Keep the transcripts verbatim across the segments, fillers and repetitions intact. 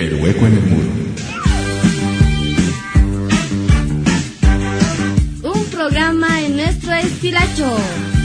El hueco en el muro. Un programa en nuestro estilacho.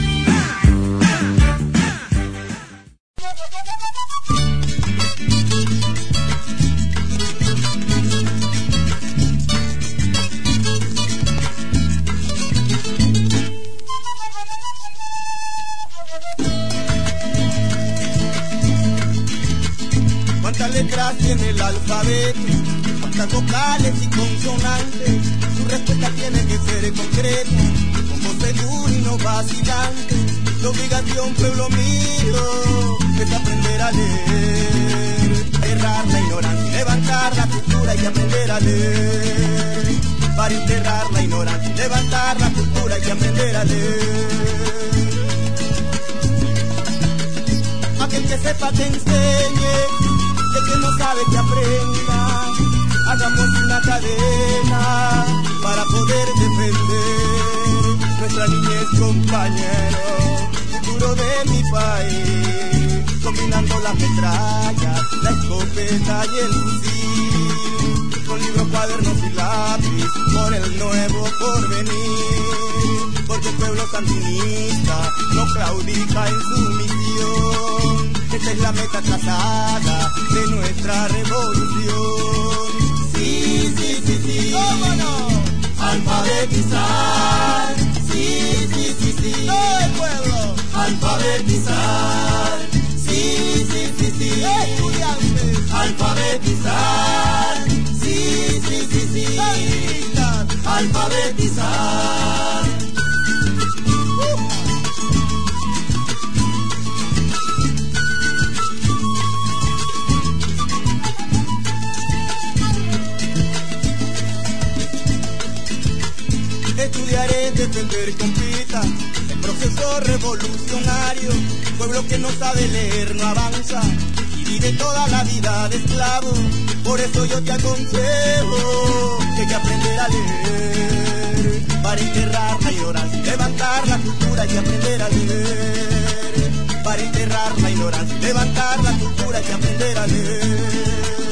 ¿Cuántas letras tiene el alfabeto? ¿Cuántas vocales y consonantes? Su respuesta tiene que ser concreta, con voz segura y no vacilante. La obligación, pueblo mío, es aprender a leer, errar la ignorancia, levantar la cultura y aprender a leer. Para enterrar la ignorancia, levantar la cultura y aprender a leer. Aquel que sepa que enseñe, el que no sabe que aprenda. Hagamos una cadena para poder defender nuestra niñez, compañero, futuro de mi país. Combinando las metrallas, la escopeta y el fusil, con libros, cuadernos y lápiz, por el nuevo porvenir. Porque el pueblo sandinista no claudica en su misión. Esta es la meta trazada de nuestra revolución. Sí, sí, sí, sí, ¿cómo no? Alfabetizar. Sí, sí, sí, sí, todo el pueblo. Alfabetizar. Sí, sí, sí, sí, estudiantes. Alfabetizar. Sí, sí, sí, sí, sandinistas. Alfabetizar. Estudiaré, defender, compita el proceso revolucionario. Pueblo que no sabe leer no avanza y vive toda la vida de esclavo. Por eso yo te aconsejo que hay que aprender a leer, para enterrar la ignorancia, levantar la cultura y aprender a leer. Para enterrar la ignorancia, levantar la cultura y aprender a leer.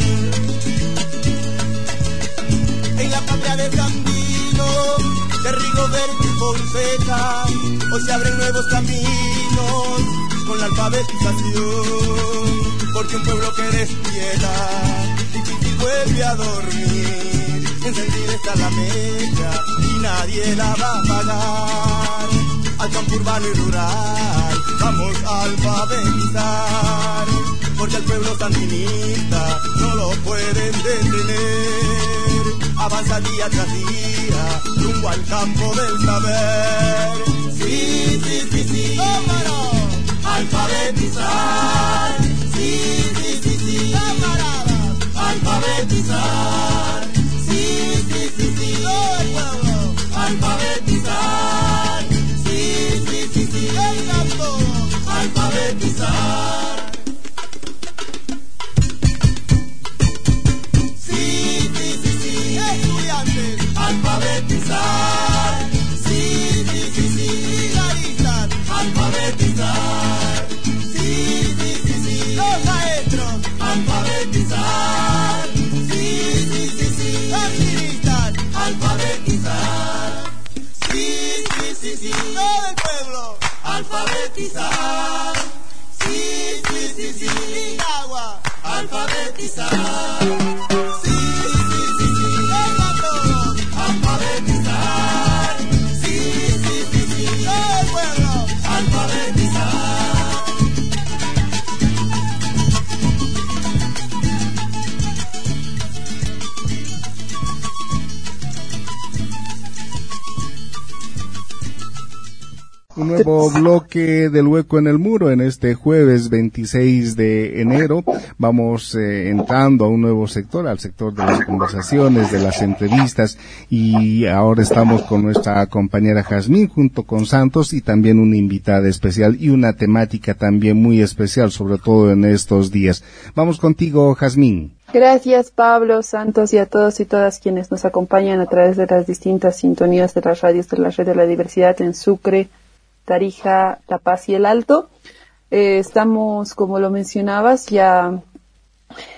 En la patria de Sandino, de Rigoberto y Fonseca, hoy se abren nuevos caminos con la alfabetización. Porque un pueblo que despierta, difícil vuelve a dormir. Encendida está la mecha y nadie la va a apagar. Al campo urbano y rural vamos a alfabetizar. Porque el pueblo sandinista no lo pueden detener. Avanza día tras día, rumbo al campo del saber. Sí, sí, sí, sí, ¡cámara! Alfabetizar. Sí, sí, sí, sí, camaradas. Alfabetizar. Sí, sí, sí, sí, todo el pueblo. Alfabetizar. Sí, sí, sí, sí, vengan todos. Alfabetizar. Alfabetizar, sí, sí, sí, sí, brigadistas, alfabetizar, sí, sí, sí, sí, los maestros, alfabetizar, sí, sí, sí, sí, sandinistas, alfabetizar, sí, sí, sí, sí, todo el pueblo, alfabetizar, sí, sí, sí, sí, Nicaragua, alfabetizar. Alfabetizar, sí, sí, sí, sí, todo el pueblo, alfabetizar. Un nuevo bloque del Hueco en el Muro en este jueves veintiséis de enero. Vamos eh, entrando a un nuevo sector, al sector de las conversaciones, de las entrevistas, y ahora estamos con nuestra compañera Jazmín junto con Santos y también una invitada especial y una temática también muy especial, sobre todo en estos días. Vamos contigo, Jazmín. Gracias, Pablo, Santos, y a todos y todas quienes nos acompañan a través de las distintas sintonías de las radios de la Red de la Diversidad en Sucre, Tarija, La Paz y El Alto. Eh, estamos, como lo mencionabas, ya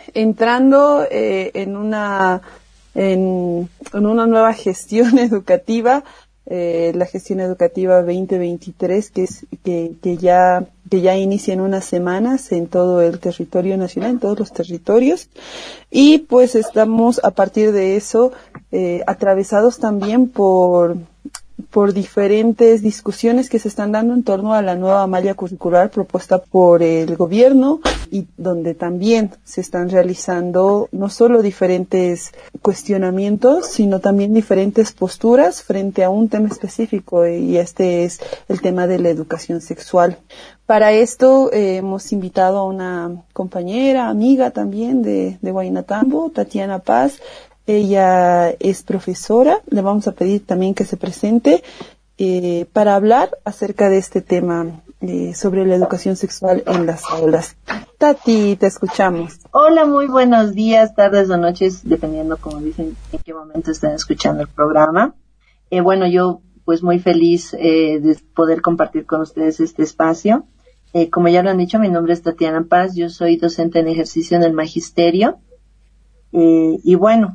entrando eh, en una en, en una nueva gestión educativa, eh, la gestión educativa veinte veintitrés, que es que, que ya que ya inicia en unas semanas en todo el territorio nacional, en todos los territorios, y pues estamos a partir de eso eh, atravesados también por por diferentes discusiones que se están dando en torno a la nueva malla curricular propuesta por el gobierno, y donde también se están realizando no solo diferentes cuestionamientos, sino también diferentes posturas frente a un tema específico, y este es el tema de la educación sexual. Para esto eh, hemos invitado a una compañera, amiga también de, de Huaynatambo, Tatiana Paz. Ella es profesora, le vamos a pedir también que se presente eh, para hablar acerca de este tema eh, sobre la educación sexual en las aulas. Tati, te escuchamos. Hola, muy buenos días, tardes o noches, dependiendo, como dicen, en qué momento estén escuchando el programa. Eh, bueno, yo pues muy feliz eh, de poder compartir con ustedes este espacio. Eh, como ya lo han dicho, mi nombre es Tatiana Paz, yo soy docente en ejercicio en el magisterio. Eh, y bueno,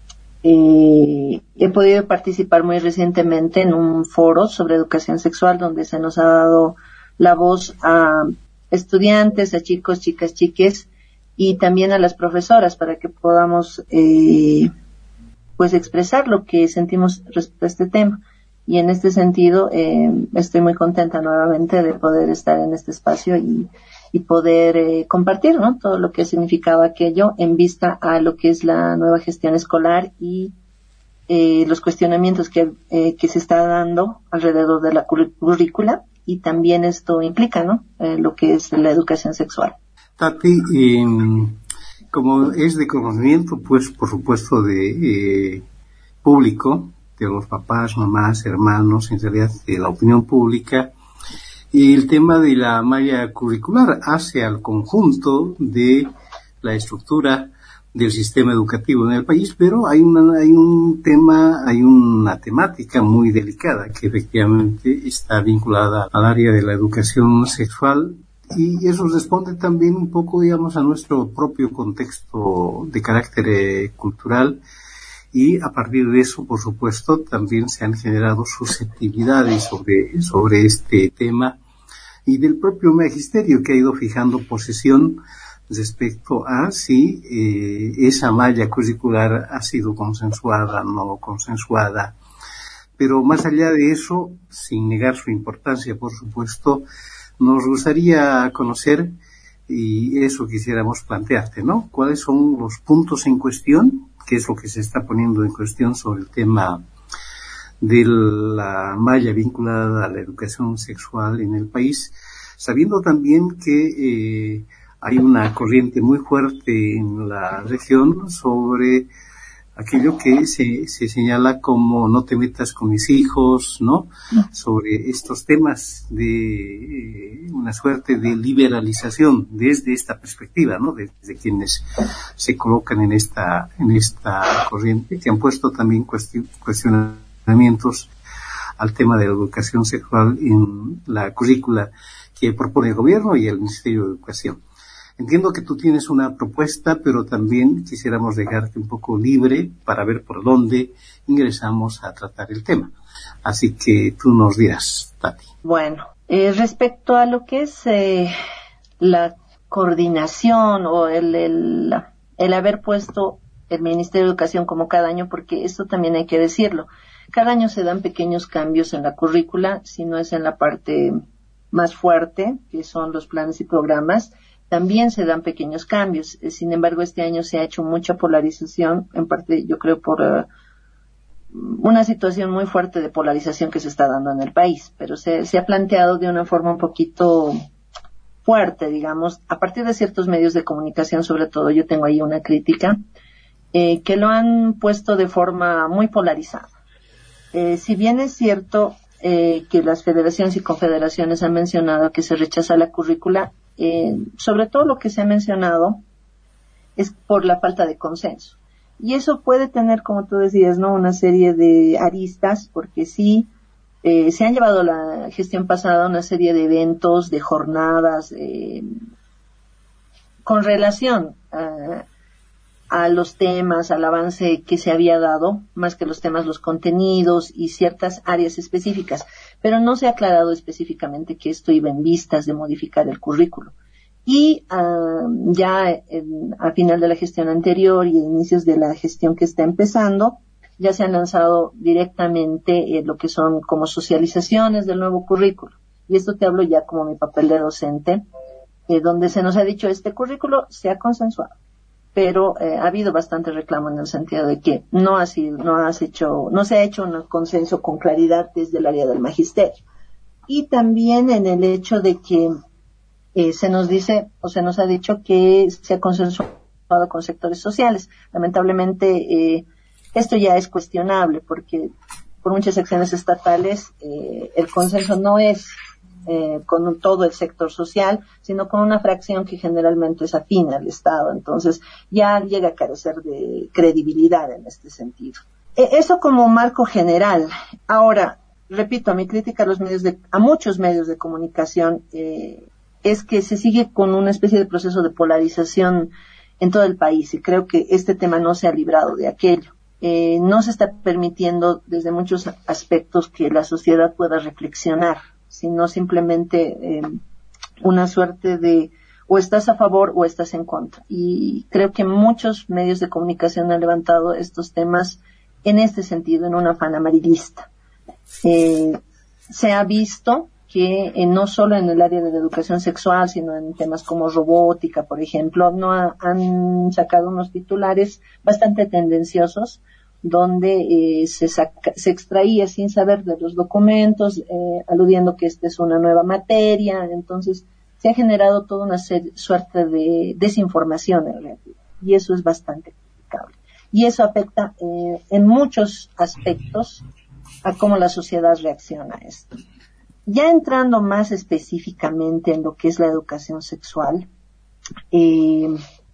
Eh, he podido participar muy recientemente en un foro sobre educación sexual donde se nos ha dado la voz a estudiantes, a chicos, chicas, chiques y también a las profesoras para que podamos eh, pues expresar lo que sentimos respecto a este tema. Y en este sentido eh, estoy muy contenta nuevamente de poder estar en este espacio y, y poder eh, compartir, ¿no?, todo lo que significaba aquello en vista a lo que es la nueva gestión escolar y eh, los cuestionamientos que, eh, que se está dando alrededor de la currícula, y también esto implica, ¿no?, eh, lo que es la educación sexual. Tati, eh, como es de conocimiento, pues por supuesto de eh, público, de los papás, mamás, hermanos, en realidad de la opinión pública, y el tema de la malla curricular hace al conjunto de la estructura del sistema educativo en el país, pero hay una, hay un tema, hay una temática muy delicada que efectivamente está vinculada al área de la educación sexual, y eso responde también un poco, digamos, a nuestro propio contexto de carácter eh, cultural. Y a partir de eso, por supuesto, también se han generado susceptibilidades sobre, sobre este tema, y del propio magisterio, que ha ido fijando posición respecto a si eh, esa malla curricular ha sido consensuada, no consensuada. Pero más allá de eso, sin negar su importancia, por supuesto, nos gustaría conocer, y eso quisiéramos plantearte, ¿no?, ¿cuáles son los puntos en cuestión? ¿Qué es lo que se está poniendo en cuestión sobre el tema de la malla vinculada a la educación sexual en el país, sabiendo también que eh, hay una corriente muy fuerte en la región sobre aquello que se, se señala como no te metas con mis hijos, ¿no?, sobre estos temas de eh, una suerte de liberalización desde esta perspectiva, ¿no?, desde quienes se colocan en esta, en esta corriente, que han puesto también cuestion, cuestionamientos al tema de la educación sexual en la currícula que propone el gobierno y el Ministerio de Educación. Entiendo que tú tienes una propuesta, pero también quisiéramos dejarte un poco libre para ver por dónde ingresamos a tratar el tema. Así que tú nos dirás, Tati. Bueno, eh, respecto a lo que es eh, la coordinación o el, el, el haber puesto el Ministerio de Educación como cada año, porque esto también hay que decirlo, cada año se dan pequeños cambios en la currícula, si no es en la parte más fuerte, que son los planes y programas, también se dan pequeños cambios. Sin embargo, este año se ha hecho mucha polarización, en parte yo creo por uh, una situación muy fuerte de polarización que se está dando en el país, pero se, se ha planteado de una forma un poquito fuerte, digamos, a partir de ciertos medios de comunicación, sobre todo yo tengo ahí una crítica, eh, que lo han puesto de forma muy polarizada. Eh, si bien es cierto eh, que las federaciones y confederaciones han mencionado que se rechaza la currícula, Eh, sobre todo lo que se ha mencionado es por la falta de consenso, y eso puede tener, como tú decías, no, una serie de aristas, porque sí eh, se han llevado la gestión pasada una serie de eventos, de jornadas eh, con relación a, a los temas, al avance que se había dado, más que los temas, los contenidos y ciertas áreas específicas, pero no se ha aclarado específicamente que esto iba en vistas de modificar el currículo. Y uh, ya en, al final de la gestión anterior y a inicios de la gestión que está empezando, ya se han lanzado directamente eh, lo que son como socializaciones del nuevo currículo. Y esto te hablo ya como mi papel de docente, eh, donde se nos ha dicho este currículo se ha consensuado, pero eh, ha habido bastante reclamo en el sentido de que no ha sido, no has hecho, no se ha hecho un consenso con claridad desde el área del magisterio. Y también en el hecho de que eh, se nos dice o se nos ha dicho que se ha consensuado con sectores sociales. Lamentablemente eh, esto ya es cuestionable porque por muchas acciones estatales eh, el consenso no es eh, con todo el sector social, sino con una fracción que generalmente es afín al Estado. Entonces ya llega a carecer de credibilidad en este sentido. Eh, eso como marco general. Ahora, repito, a mi crítica a los medios de, a muchos medios de comunicación eh, es que se sigue con una especie de proceso de polarización en todo el país y creo que este tema no se ha librado de aquello. Eh, no se está permitiendo desde muchos aspectos que la sociedad pueda reflexionar, sino simplemente eh, una suerte de o estás a favor o estás en contra. Y creo que muchos medios de comunicación han levantado estos temas en este sentido, en un afán amarillista. Eh, se ha visto que eh, no solo en el área de la educación sexual, sino en temas como robótica, por ejemplo, no ha, han sacado unos titulares bastante tendenciosos donde eh, se, saca, se extraía sin saber de los documentos, eh, aludiendo que esta es una nueva materia. Entonces se ha generado toda una serie, suerte de desinformación en realidad, y eso es bastante criticable. Y eso afecta eh, en muchos aspectos a cómo la sociedad reacciona a esto. Ya entrando más específicamente en lo que es la educación sexual, eh,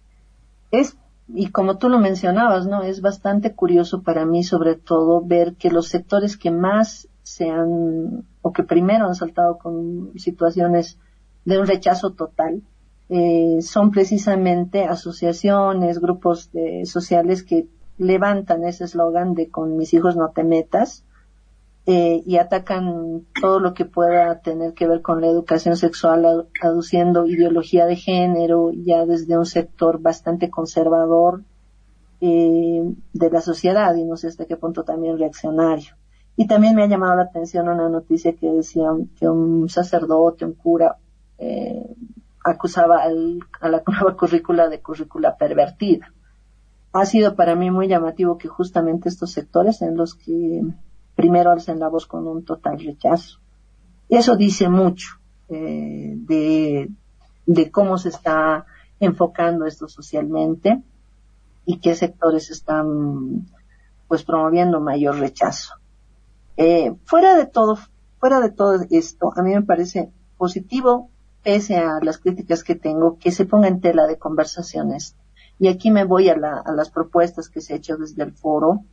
es, y como tú lo mencionabas, ¿no? Es bastante curioso para mí, sobre todo, ver que los sectores que más se han, o que primero han saltado con situaciones de un rechazo total, eh, son precisamente asociaciones, grupos de, sociales que levantan ese eslogan de con mis hijos no te metas, Eh, y atacan todo lo que pueda tener que ver con la educación sexual, aduciendo ideología de género, ya desde un sector bastante conservador eh, de la sociedad, y no sé hasta qué punto también reaccionario. Y también me ha llamado la atención una noticia que decía que un sacerdote, un cura, eh, acusaba al, a la nueva currícula de currícula pervertida. Ha sido para mí muy llamativo que justamente estos sectores en los que primero alcen la voz con un total rechazo. Y eso dice mucho eh, de, de cómo se está enfocando esto socialmente y qué sectores están pues promoviendo mayor rechazo. Eh, fuera de todo, fuera de todo esto, a mí me parece positivo, pese a las críticas que tengo, que se ponga en tela de conversaciones. Y aquí me voy a, la, a las propuestas que se ha hecho desde el foro.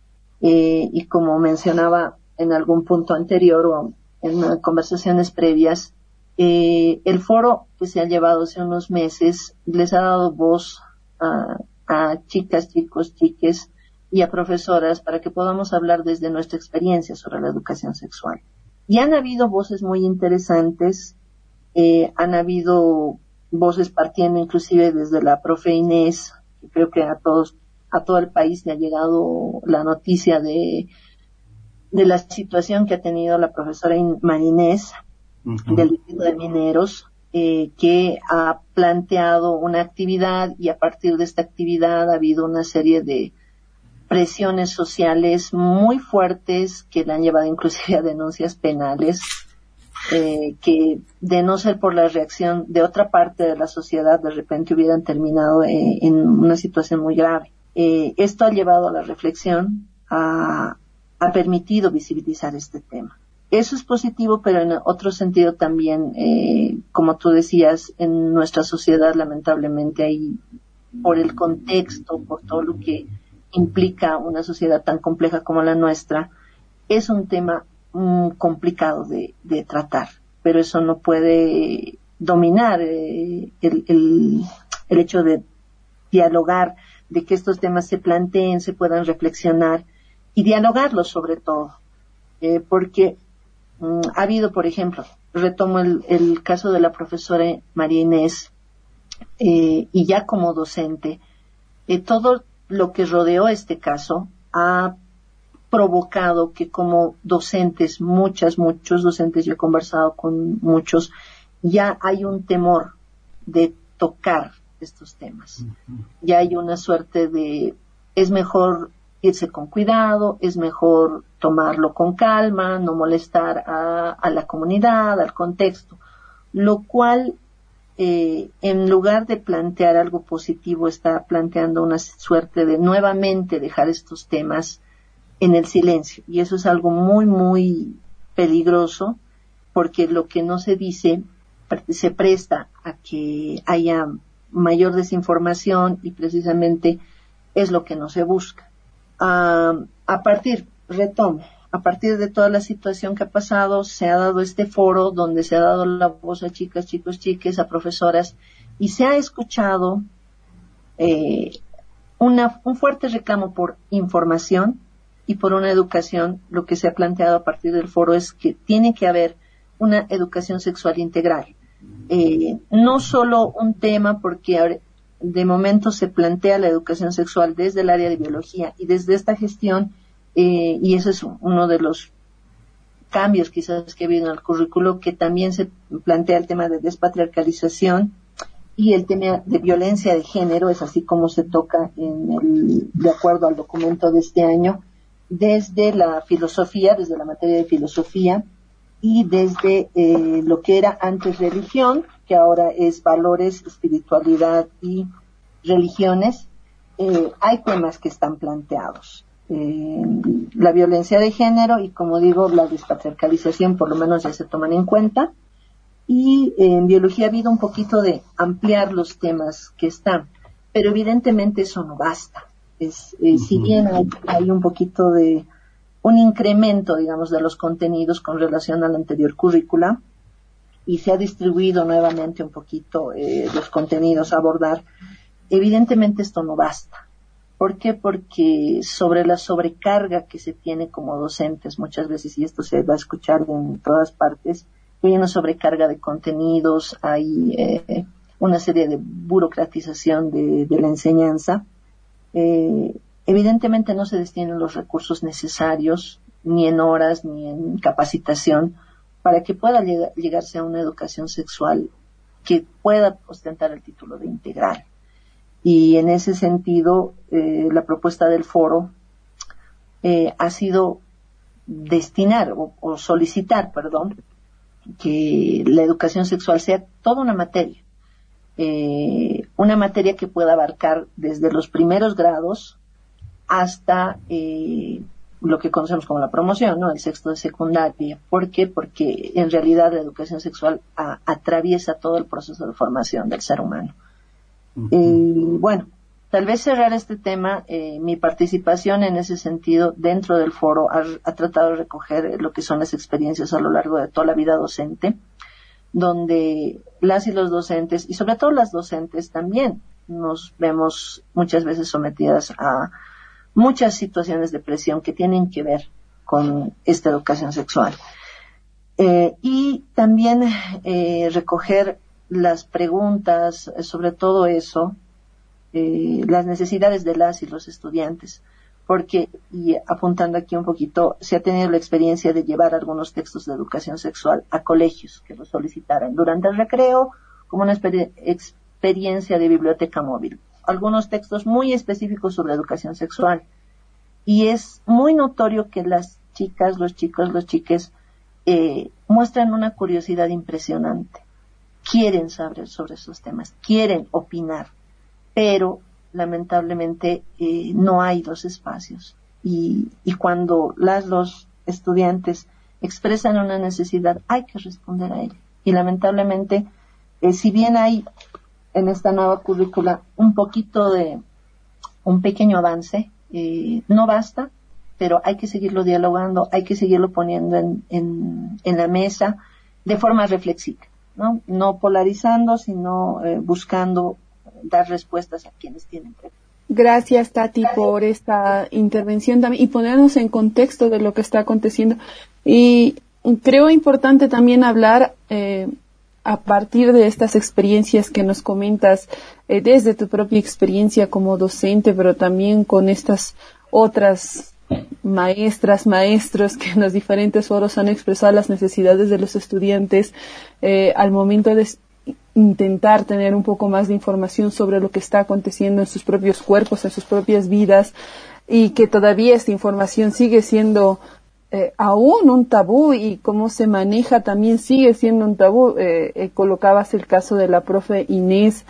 Eh, y como mencionaba en algún punto anterior o en conversaciones previas, eh, el foro que se ha llevado hace unos meses les ha dado voz a, a chicas, chicos, chiques y a profesoras para que podamos hablar desde nuestra experiencia sobre la educación sexual. Y han habido voces muy interesantes, eh, han habido voces partiendo inclusive desde la profe Inés, que creo que a todos a todo el país le ha llegado la noticia de, de la situación que ha tenido la profesora Marinés uh-huh. del Distrito de Mineros, eh, que ha planteado una actividad y a partir de esta actividad ha habido una serie de presiones sociales muy fuertes que le han llevado inclusive a denuncias penales, eh, que de no ser por la reacción de otra parte de la sociedad de repente hubieran terminado eh, en una situación muy grave. Eh, esto ha llevado a la reflexión, a, ha permitido visibilizar este tema. Eso es positivo, pero en otro sentido también, eh, como tú decías, en nuestra sociedad lamentablemente hay, por el contexto, por todo lo que implica una sociedad tan compleja como la nuestra, es un tema mm, complicado de, de tratar, pero eso no puede dominar eh, el, el, el hecho de dialogar de que estos temas se planteen, se puedan reflexionar y dialogarlos sobre todo, eh, porque mm, ha habido, por ejemplo, retomo el, el caso de la profesora María Inés, eh, y ya como docente, eh, todo lo que rodeó este caso ha provocado que como docentes, muchas, muchos docentes, yo he conversado con muchos, ya hay un temor de tocar estos temas. Uh-huh. Ya hay una suerte de, es mejor irse con cuidado, es mejor tomarlo con calma, no molestar a, a la comunidad, al contexto, lo cual, eh, en lugar de plantear algo positivo, está planteando una suerte de nuevamente dejar estos temas en el silencio, y eso es algo muy, muy peligroso, porque lo que no se dice se presta a que haya mayor desinformación y precisamente es lo que no se busca. Uh, a partir, retomo, a partir de toda la situación que ha pasado, se ha dado este foro donde se ha dado la voz a chicas, chicos, chiques, a profesoras, y se ha escuchado eh, una, un fuerte reclamo por información y por una educación. Lo que se ha planteado a partir del foro es que tiene que haber una educación sexual integral. Eh, no solo un tema, porque de momento se plantea la educación sexual desde el área de biología y desde esta gestión, eh, y ese es uno de los cambios quizás que ha habido en el currículo, que también se plantea el tema de despatriarcalización y el tema de violencia de género, es así como se toca en el, de acuerdo al documento de este año, desde la filosofía, desde la materia de filosofía, y desde eh, lo que era antes religión, que ahora es valores, espiritualidad y religiones. Eh, hay temas que están planteados. Eh, la violencia de género y, como digo, la despatriarcalización por lo menos ya se toman en cuenta. Y eh, en biología ha habido un poquito de ampliar los temas que están, pero evidentemente eso no basta. Es, eh, uh-huh. Si bien hay, hay un poquito de un incremento, digamos, de los contenidos con relación a la anterior currícula, y se ha distribuido nuevamente un poquito eh, los contenidos a abordar, evidentemente esto no basta. ¿Por qué? Porque sobre la sobrecarga que se tiene como docentes muchas veces, y esto se va a escuchar en todas partes, hay una sobrecarga de contenidos, hay eh, una serie de burocratización de, de la enseñanza. Eh, Evidentemente no se destinan los recursos necesarios, ni en horas, ni en capacitación, para que pueda lleg- llegarse a una educación sexual que pueda ostentar el título de integral. Y en ese sentido, eh, la propuesta del foro eh, ha sido destinar o, o solicitar, perdón, que la educación sexual sea toda una materia. Eh, una materia que pueda abarcar desde los primeros grados hasta eh, lo que conocemos como la promoción, ¿no? El sexto de secundaria. ¿Por qué? Porque en realidad la educación sexual a, atraviesa todo el proceso de formación del ser humano. Uh-huh. Y bueno, tal vez cerrar este tema, eh, mi participación en ese sentido dentro del foro ha, ha tratado de recoger lo que son las experiencias a lo largo de toda la vida docente, donde las y los docentes, y sobre todo las docentes también, nos vemos muchas veces sometidas a muchas situaciones de presión que tienen que ver con esta educación sexual. Eh, y también eh, recoger las preguntas sobre todo eso, eh, las necesidades de las y los estudiantes, porque, y apuntando aquí un poquito, se ha tenido la experiencia de llevar algunos textos de educación sexual a colegios que los solicitaran durante el recreo, como una exper- experiencia de biblioteca móvil. Algunos textos muy específicos sobre educación sexual. Y es muy notorio que las chicas, los chicos, los chiques eh, muestran una curiosidad impresionante. Quieren saber sobre esos temas, quieren opinar, pero lamentablemente eh, no hay los espacios. Y, y cuando las los estudiantes expresan una necesidad, hay que responder a ella. Y lamentablemente, eh, si bien hay en esta nueva currícula un poquito de un pequeño avance, eh, no basta, pero hay que seguirlo dialogando, hay que seguirlo poniendo en, en, en la mesa de forma reflexiva, ¿no? No polarizando, sino eh, buscando dar respuestas a quienes tienen Gracias, Tati, por esta intervención también y ponernos en contexto de lo que está aconteciendo. Y creo importante también hablar eh, a partir de estas experiencias que nos comentas, eh, desde tu propia experiencia como docente, pero también con estas otras maestras, maestros que en los diferentes foros han expresado las necesidades de los estudiantes eh, al momento de intentar tener un poco más de información sobre lo que está aconteciendo en sus propios cuerpos, en sus propias vidas, y que todavía esta información sigue siendo eh, aún un tabú, y cómo se maneja también sigue siendo un tabú. Eh, eh, colocabas el caso de la profe Inés,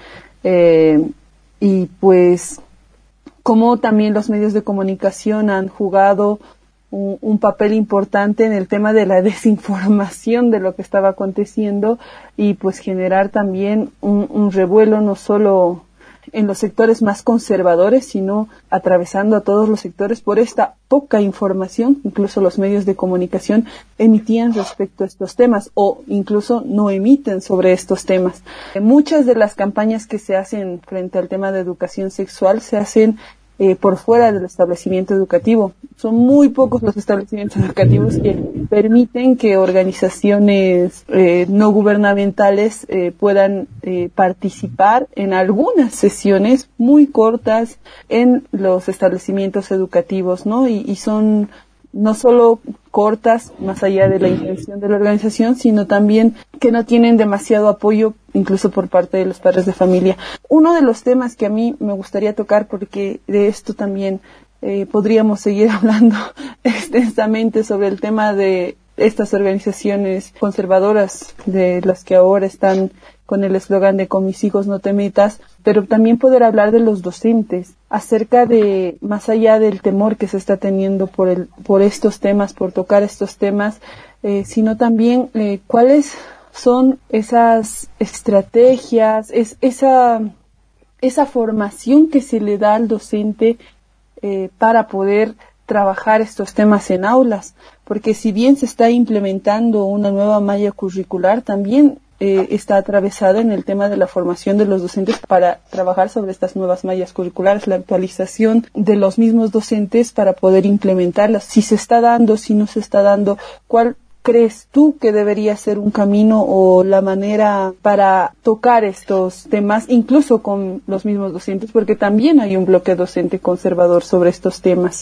eh, y pues cómo también los medios de comunicación han jugado Un, un papel importante en el tema de la desinformación de lo que estaba aconteciendo, y pues generar también un, un revuelo no solo en los sectores más conservadores, sino atravesando a todos los sectores por esta poca información. Incluso los medios de comunicación emitían respecto a estos temas o incluso no emiten sobre estos temas. Muchas de las campañas que se hacen frente al tema de educación sexual se hacen Eh, por fuera del establecimiento educativo. Son muy pocos los establecimientos educativos que permiten que organizaciones eh, no gubernamentales eh, puedan eh, participar en algunas sesiones muy cortas en los establecimientos educativos, ¿no? Y, y son no solo cortas, más allá de la intención de la organización, sino también que no tienen demasiado apoyo, incluso por parte de los padres de familia. Uno de los temas que a mí me gustaría tocar, porque de esto también eh, podríamos seguir hablando extensamente, sobre el tema de estas organizaciones conservadoras, de las que ahora están con el eslogan de "con mis hijos no te metas", pero también poder hablar de los docentes, acerca de, más allá del temor que se está teniendo por el, por estos temas, por tocar estos temas, eh, sino también eh, cuáles son esas estrategias, es, esa, esa formación que se le da al docente eh, para poder trabajar estos temas en aulas, porque si bien se está implementando una nueva malla curricular, también eh, está atravesada en el tema de la formación de los docentes para trabajar sobre estas nuevas mallas curriculares, la actualización de los mismos docentes para poder implementarlas. Si se está dando, si no se está dando, ¿cuál crees tú que debería ser un camino o la manera para tocar estos temas, incluso con los mismos docentes? Porque también hay un bloque docente conservador sobre estos temas.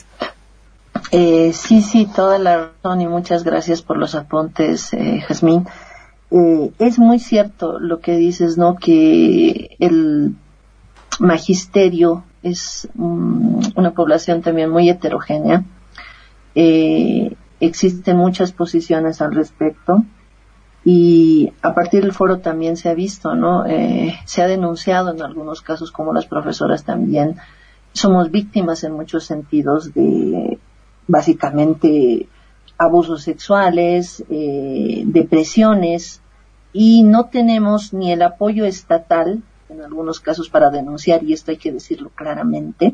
Eh, sí, sí, toda la razón, y muchas gracias por los apuntes, eh, Jazmín. Eh, es muy cierto lo que dices, ¿no? Que el magisterio es um, una población también muy heterogénea. Eh, existen muchas posiciones al respecto, y a partir del foro también se ha visto, ¿no? Eh, se ha denunciado en algunos casos, como las profesoras también, somos víctimas en muchos sentidos de, básicamente, abusos sexuales, eh, depresiones, y no tenemos ni el apoyo estatal, en algunos casos, para denunciar, y esto hay que decirlo claramente,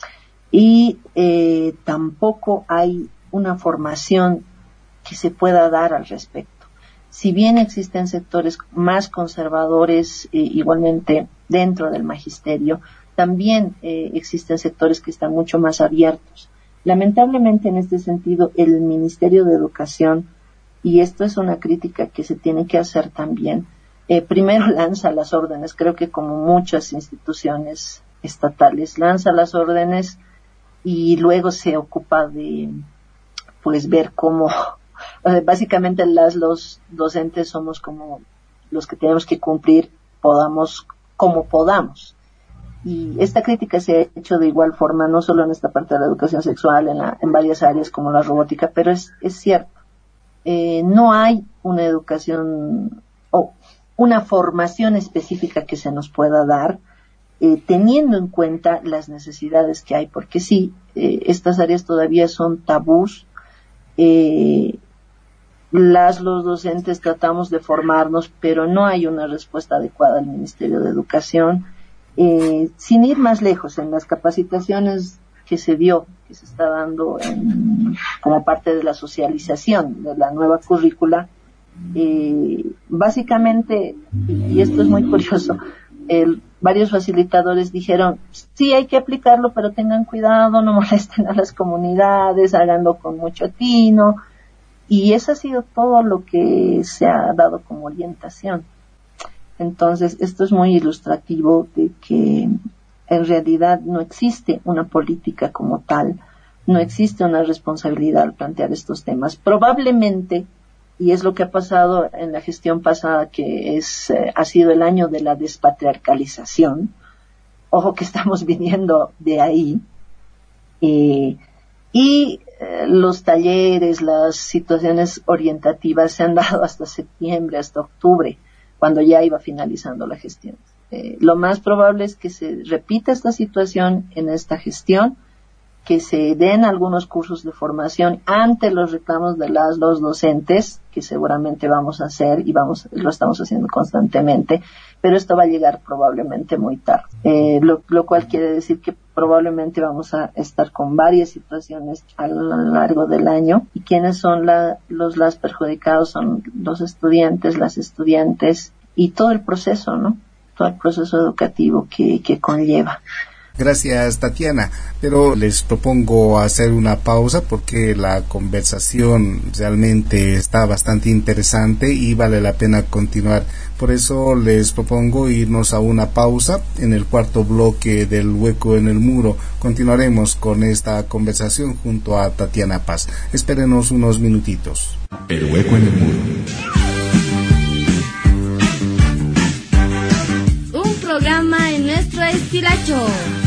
y eh, tampoco hay una formación que se pueda dar al respecto. Si bien existen sectores más conservadores, eh, igualmente dentro del magisterio, también eh, existen sectores que están mucho más abiertos. Lamentablemente, en este sentido, el Ministerio de Educación, y esto es una crítica que se tiene que hacer también, eh, primero lanza las órdenes, creo que como muchas instituciones estatales, lanza las órdenes y luego se ocupa de, pues, ver cómo, básicamente las, los docentes somos como los que tenemos que cumplir, podamos, como podamos. Y esta crítica se ha hecho de igual forma, no solo en esta parte de la educación sexual, en, la, en varias áreas como la robótica, pero es, es cierto. Eh, no hay una educación o una formación específica que se nos pueda dar, eh, teniendo en cuenta las necesidades que hay, porque sí, eh, estas áreas todavía son tabús. Eh, las, los docentes tratamos de formarnos, pero no hay una respuesta adecuada al Ministerio de Educación. Eh, sin ir más lejos, en las capacitaciones que se dio, que se está dando en, como parte de la socialización de la nueva currícula, eh, básicamente, y esto es muy curioso, el, varios facilitadores dijeron, sí hay que aplicarlo, pero tengan cuidado, no molesten a las comunidades, háganlo con mucho tino, y eso ha sido todo lo que se ha dado como orientación. Entonces, esto es muy ilustrativo de que en realidad no existe una política como tal, no existe una responsabilidad al plantear estos temas. Probablemente, y es lo que ha pasado en la gestión pasada, que es eh, ha sido el año de la despatriarcalización, ojo que estamos viniendo de ahí, eh, y eh, los talleres, las situaciones orientativas se han dado hasta septiembre, hasta octubre, cuando ya iba finalizando la gestión. Eh, lo más probable es que se repita esta situación en esta gestión, que se den algunos cursos de formación ante los reclamos de las los docentes, que seguramente vamos a hacer y vamos lo estamos haciendo constantemente, pero esto va a llegar probablemente muy tarde, eh, lo, lo cual quiere decir que probablemente vamos a estar con varias situaciones a lo largo del año, y quienes son la, los las perjudicados son los estudiantes, las estudiantes y todo el proceso, ¿no? Todo el proceso educativo que, que conlleva. Gracias, Tatiana, pero les propongo hacer una pausa porque la conversación realmente está bastante interesante y vale la pena continuar. Por eso les propongo irnos a una pausa. En el cuarto bloque del Hueco en el Muro continuaremos con esta conversación junto a Tatiana Paz. Espérenos unos minutitos. El Hueco en el Muro. Un programa en nuestro estilacho.